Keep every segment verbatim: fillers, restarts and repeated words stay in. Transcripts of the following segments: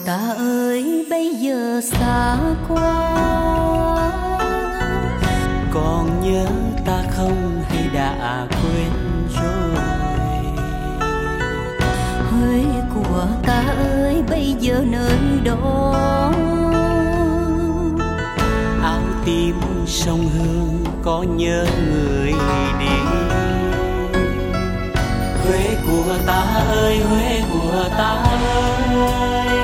ta ơi bây giờ xa quá, còn nhớ ta không hay đã quên rồi? Huế của ta ơi bây giờ nơi đó, áo tím sông Hương có nhớ người đi. Huế của ta ơi, Huế của ta ơi,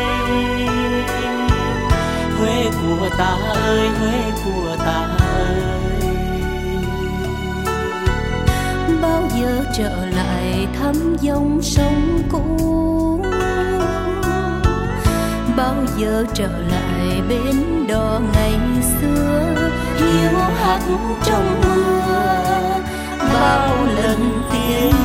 Huế của ta ơi, Huế của ta ơi. bao giờ trở lại thăm dòng sông cũ, bao giờ trở lại bến đò ngày xưa, hiu hắt trong mưa bao lần tiếng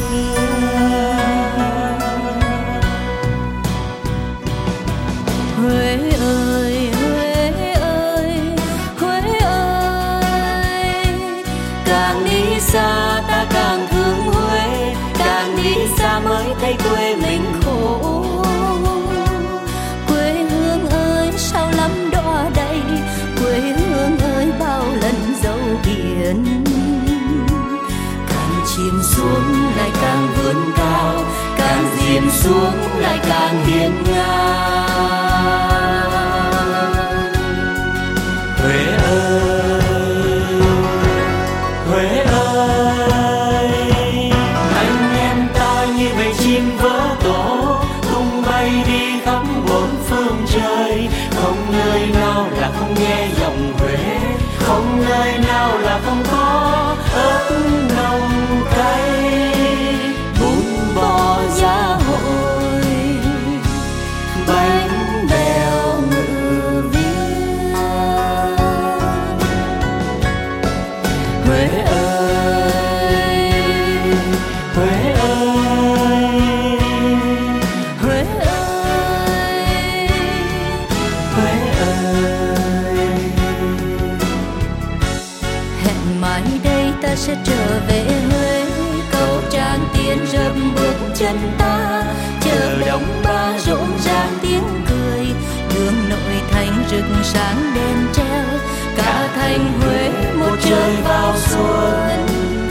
Huế ơi, Huế ơi, Huế ơi. Càng đi xa ta càng thương Huế, càng đi xa mới thấy quê mình khổ. Quê hương ơi sao lắm đọa đầy, quê hương ơi bao lần dấu biển. Càng chìm xuống lại càng vươn cao, càng chìm xuống lại càng hiên ngang. Huế ơi, Huế ơi, anh em ta như bầy chim vỡ tổ, tung bay đi khắp bốn phương trời. Không nơi nào là không nghe giọng Huế, không nơi nào là không có ớt nồng cay. Bún bò giá hội, bánh bèo ngự viên. Huế ơi, Huế ơi, Huế ơi, Huế ơi. hẹn mai đây ta sẽ trở về Huế, cầu Tràng Tiền rợp bước chân ta, chờ đông ba rộn ràng tiếng cười, đường nội thành rực sáng đèn treo, cả thành Huế một trời vào xuân.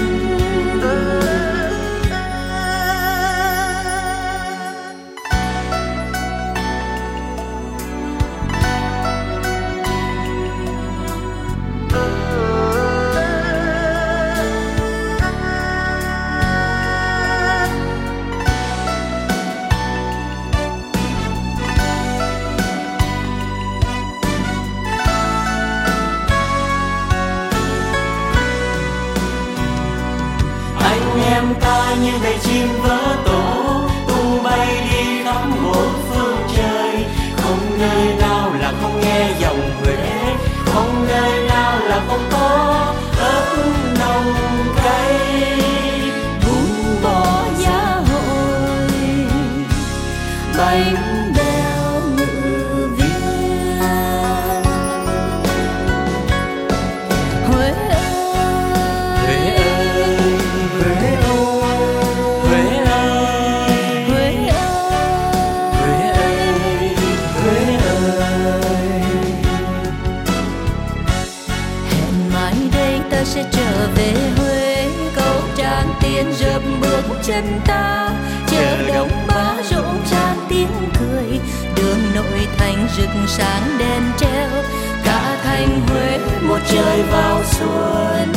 Anh em ta như bầy chim vỡ tổ, tung bay đi khắp bốn phương trời. Không nơi nào là không nghe giọng Huế, không nơi nào là không có ớt nồng cay. Bún bò giá hội, bánh bèo ngự viên. Huế Huế ơi, Huế ơi, Huế ơi, Huế ơi, Huế ơi, Huế ơi. hẹn mai đây ta sẽ trở về Huế, cầu Tràng Tiền rợp bước chân ta, chờ đông ba rộn ràng tiếng cười, đường nội thành rực sáng đèn treo, cả thành Huế một trời vào xuân.